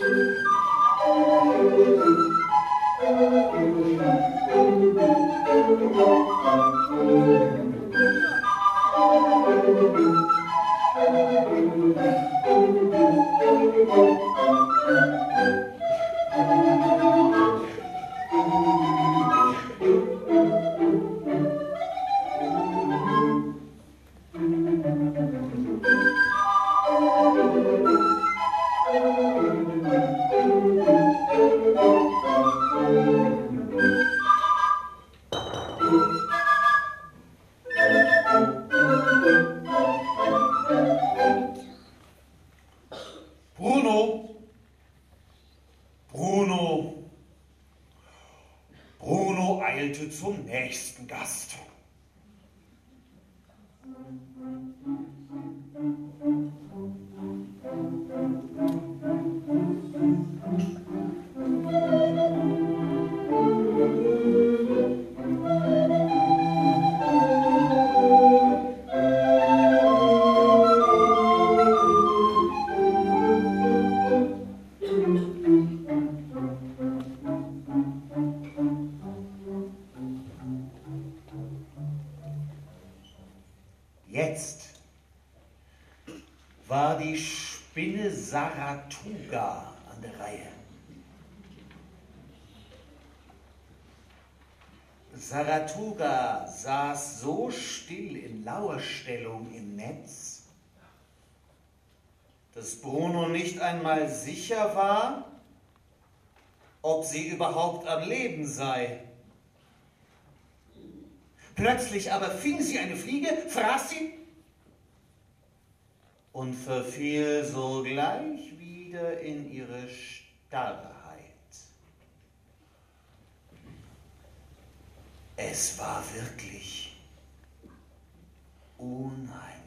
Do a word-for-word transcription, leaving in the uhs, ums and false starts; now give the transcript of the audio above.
Bruno, Bruno, Bruno eilte zum nächsten Gast. Jetzt war die Spinne Saratuga an der Reihe. Saratuga saß so still in Lauerstellung im Netz, dass Bruno nicht einmal sicher war, ob sie überhaupt am Leben sei. Plötzlich aber fing sie eine Fliege, fraß sie und verfiel sogleich wieder in ihre Starrheit. Es war wirklich unheimlich.